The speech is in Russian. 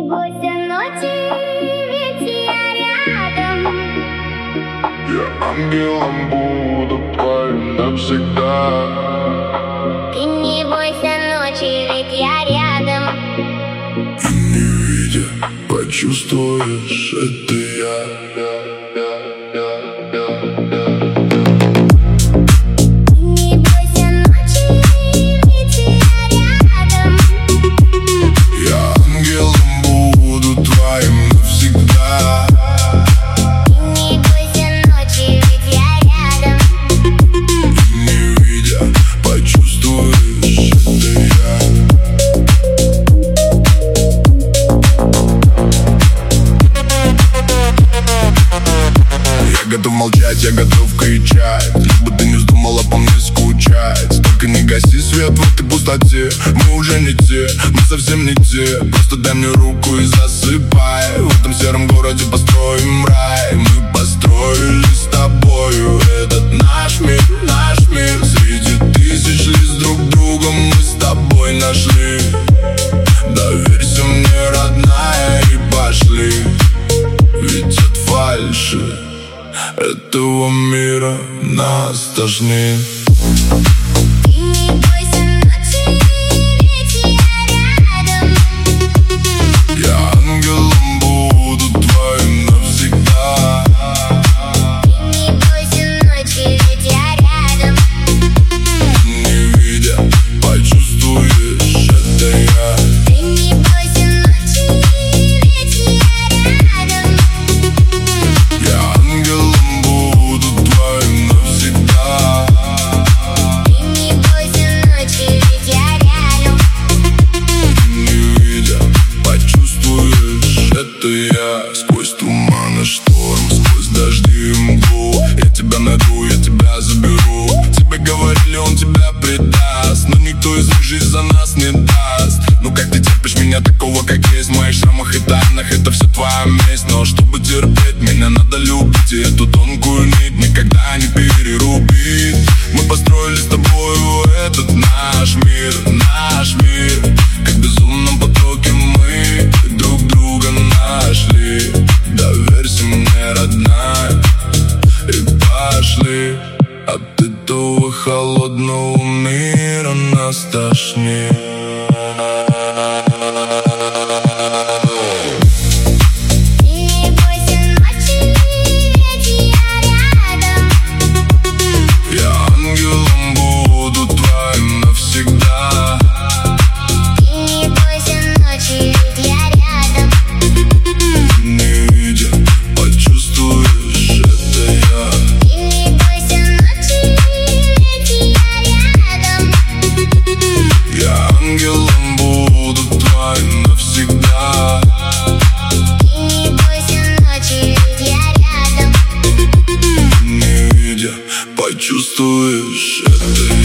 бойся ночи, ведь я рядом. Я ангелом буду твоим навсегда. Ты не бойся ночи, ведь я рядом. И не видя, почувствуешь, это я. Готов молчать, я готов кричать, лишь бы ты не вздумала по мне скучать. Только не гаси свет в этой пустоте. Мы уже не те, мы совсем не те. Просто дай мне руку и засыпай. В этом сером городе построим рай. Мы построили с тобою этот наш мир, наш мир. Среди тысяч лиц друг друга мы с тобой нашли. Доверься мне, родная, и пошли. Ведь от фальши этого мира нас тошнит. Ты не бойся ночи, ведь я рядом. Я ангелом буду твоим навсегда. Ты не бойся ночи, ведь я рядом. Не видя, почувствуешь, это я. Ты не бойся ночи, ведь я рядом. Я ангелом сквозь туман и шторм, сквозь дожди и мглу. Я тебя найду, я тебя заберу. Тебе говорили, он тебя предаст, но никто из них жизнь за нас не даст. Ну как ты терпишь меня такого, как есть? В моих шрамах и тайнах это все твоя месть. Но чтобы терпеть, меня надо любить. И эту тонкую нить никогда не перерубить. Мы построили с тобою этот наш мир, наш мир. Как в безумном потоке мы друг друга нашли. Доверься мне, родная, и пошли. От этого холодного мира нас тошнит. Ангелом буду твоим навсегда. Ты не бойся ночи, ведь я рядом. Не видя, почувствуешь, это